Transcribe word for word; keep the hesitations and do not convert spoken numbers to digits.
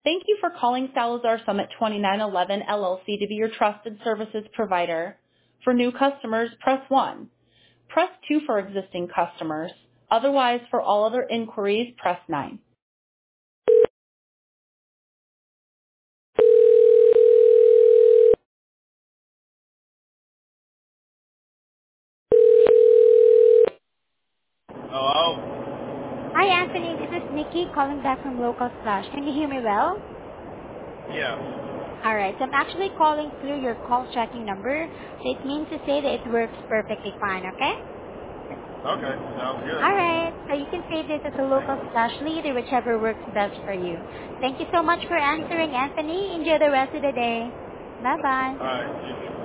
Thank you for calling Salazar Summit twenty-nine eleven L L C to be your trusted services provider. For new customers, press one. Press two for existing customers. Otherwise, for all other inquiries, press nine. Hello? Hi, Anthony. This is Nikki calling back from Local Splash. Can you hear me well? Yes. All right. So I'm actually calling through your call tracking number. So it means to say that it works perfectly fine, okay? Okay, sounds All good. right. So you can save this as a Local Thanks. Splash lead or whichever works best for you. Thank you so much for answering, Anthony. Enjoy the rest of the day. Bye-bye. Alright, you